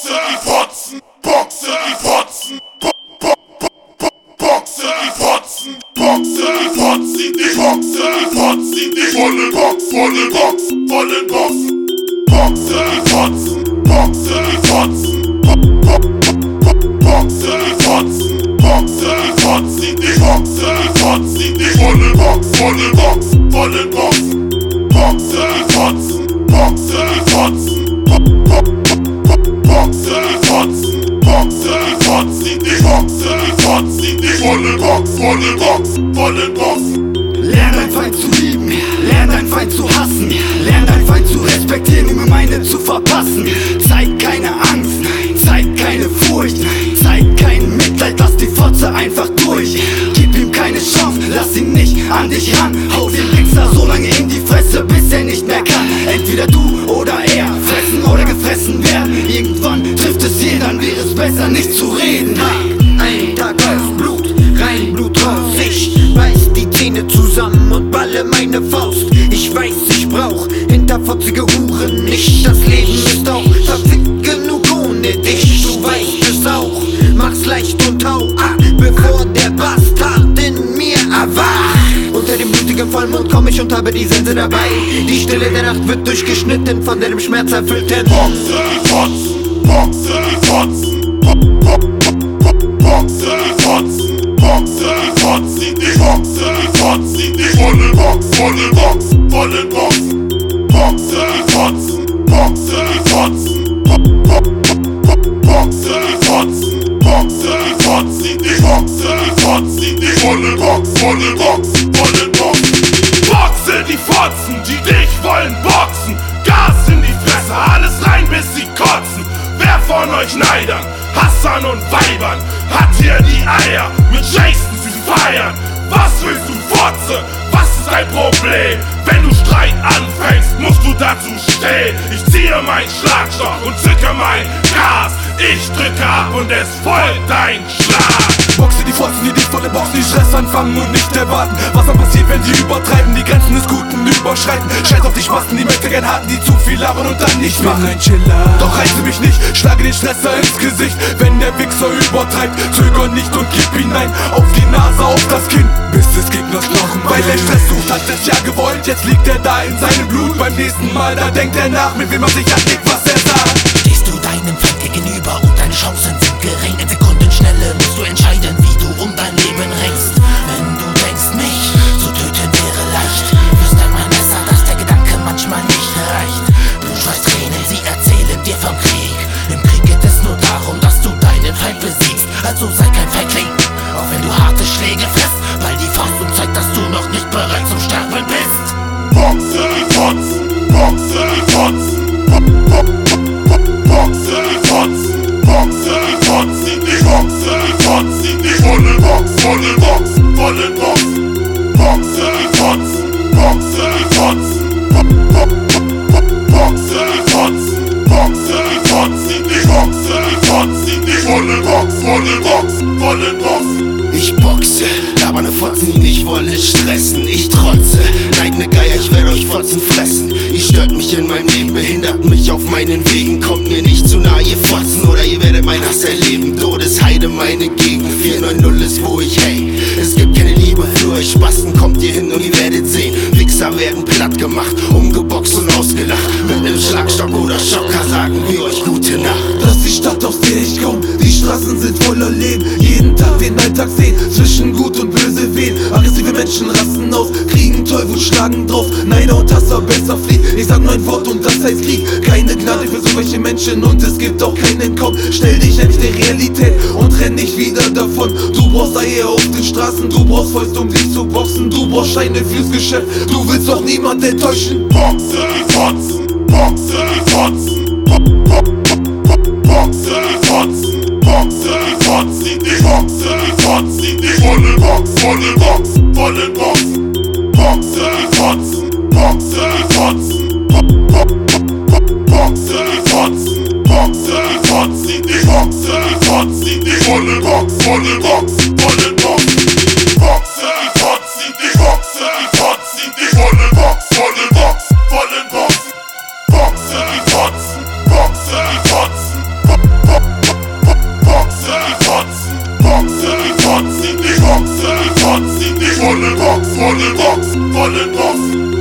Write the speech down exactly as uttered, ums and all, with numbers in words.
Boxen die Fotzen, Boxen die Fotzen, Boxen die Fotzen, Boxen die Fotzen, die Boxen die Fotzen, die volle Box, volle Box, volle Box, Boxen die Fotzen, Boxen die Fotzen, Boxen die Fotzen, Boxen die Fotzen, die Boxen die Fotzen, die volle Box, volle Box, volle Box, Boxen die Fotzen, Boxen die Fotzen. Boxen die Fotzen, Boxen die Fotzen, die Boxen die Fotzen, die volle Box, volle Box, volle Box. Lern dein Feind zu lieben, lern dein Feind zu hassen, lern dein Feind zu respektieren, um ihm eine zu verpassen. Zeig keine Angst, zeig keine Furcht, zeig kein Mitleid, lass die Fotze einfach durch. Gib ihm keine Chance, lass ihn nicht an dich ran. Hau den Wichser so lange in die Fresse, bis er nicht mehr kann. Entweder du oder er, fressen oder gefressen werden. Irgendwann trifft es jeden, dann wäre es besser nicht zu reden. Ein Tag auf Blut, rein Blut raus. Ich beiß die Zähne zusammen und balle meine Faust. Ich weiß, ich brauch hinterfotzige Huren nicht. Das Leben ist auch verfickt genug ohne dich. Du weißt es auch, mach's leicht und hau ab, bevor der Bastard in mir erwacht. Unter dem blutigen Vollmond komm ich und habe die Sense dabei. Die Stille der Nacht wird durchgeschnitten von deinem schmerzerfüllten Boxen die Fotzen, Boxen die Fotzen, Boxen die Fotzen, Boxen die Fotzen, die Boxen die Fotzen, die volle Box, volle Box, volle Box, Boxen die Fotzen, Boxen die Fotzen, Boxen die Fotzen, Boxen die Fotzen, die Boxen die Fotzen, die volle Box, volle Box, volle Box. Boxe die Fotzen, die dich wollen boxen. Gas in die Fresse, alles rein bis sie kotzen. Wer von euch Neidern, Hassern und Weibern hat hier die Eier, mit Jason zu feiern? Was willst du, Fotze? Was ist dein Problem? Wenn du Streit anfängst, musst du dazu stehen. Ich ziehe meinen Schlagstock und zücke mein Gas. Ich drücke ab und es folgt dein Schlag. Boxe die Fotzen, die dich volle Boxen, die Stress anfangen und nicht erwarten. Was dann passiert, wenn sie übertreiben, die Grenzen des Guten überschreiten. Scheiß auf die Spasten, die Mächte gern hatten, die zu viel labern und dann nicht machen. Ich bin ein Chiller, doch reize mich nicht, schlage den Stresser ins Gesicht. Wenn der Wichser übertreibt, zöger nicht und gib hinein auf die Nase, auf das Kinn, bis des Gegners Knochen. Weil er Stress sucht, hat es ja gewollt, jetzt liegt er da in seinem Blut. Beim nächsten Mal, da denkt er nach, mit wem er sich anlegt, was er sagt. Stehst du deinem Feind gegenüber und deine Chancen sind gering. In Sekundenschnelle musst du entscheiden, wie du um dein Leben ringst. Wenn du denkst, mich zu töten wäre leicht, flüstert mein Messer, dass der Gedanke manchmal nicht reicht. Blut, Schweiß, Tränen, sie erzählen dir vom Krieg. Im Krieg geht es nur darum, dass du deinen Feind besiegst. Also sei kein Feigling, auch wenn du harte Schläge frisst, weil die Faust und zeigt, dass du noch nicht bereit zum Sterben bist. Boxen die Fotzen, Boxen die Fotzen, Boxen die Fotzen, Boxen die Fotzen, die Boxen die Fotzen, die volle Box, volle Box, volle Box, Boxen die Fotzen, Boxen die Fotzen, Boxen die Fotzen, Boxen die Fotzen, die Boxen die Fotzen, die volle Box, volle Box, volle Box. Ich boxe, laberne Fotzen, die mich wollen stressen. Ich trotze, neidne Geier, ich werde euch Fotzen fressen. Ihr stört mich in meinem Leben, behindert mich auf meinen Wegen. Kommt mir nicht zu nah, ihr Fotzen, oder ihr werdet mein Hass erleben. Todesheide, meine Gegend, vier neun null ist wo ich häng. Es gibt keine Liebe für euch Spasten, kommt ihr hin und ihr werdet sehen. Wichser werden platt gemacht, umgeboxt und ausgelacht. Mit nem Schlagstock oder Schocker sagen wir euch gute Nacht. Das ist die Stadt, aus der ich komm, die Straßen sind voller Leben. Jeden Tag den Alltag sehen, zwischen gut und böse wehen. Aggressive Menschen rasten aus, kriegen Teufel, schlagen drauf. Neider und Hasser, besser fliehen. Ich sag nur ein Wort und das heißt Krieg. Keine Gnade für solche Menschen und es gibt auch keinen Entkommen. Stell dich endlich der Realität und renn nicht wieder davon. Du brauchst Eier auf den Straßen, du brauchst Fäuste, um dich zu boxen. Du brauchst Scheine fürs Geschäft, du willst auch niemand enttäuschen. Boxen die Fotzen, Boxen die Fotzen, Boxen die Fotzen, Boxen die Fotzen, die Boxen die Fotzen, die volle Box, volle Box, volle Box, Boxen die Fotzen, Boxen die Fotzen, Boxen die Fotzen, Boxen die Fotzen, die Boxen die Fotzen, die volle Box, volle Box, volle Box, Boxen die Fotzen, die Boxen die Fotzen, die volle Box, volle Box, volle Box, Boxen die Fotzen, Boxen die Fotzen, volle Box, volle Box.